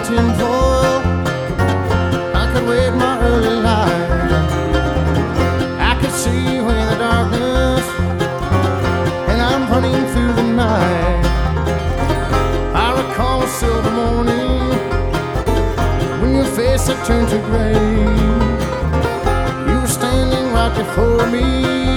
tinfoil, I could wait my early light. I could see away the darkness, and I'm running through the night. I recall a silver morning when your face had turned to gray. You were standing right before me,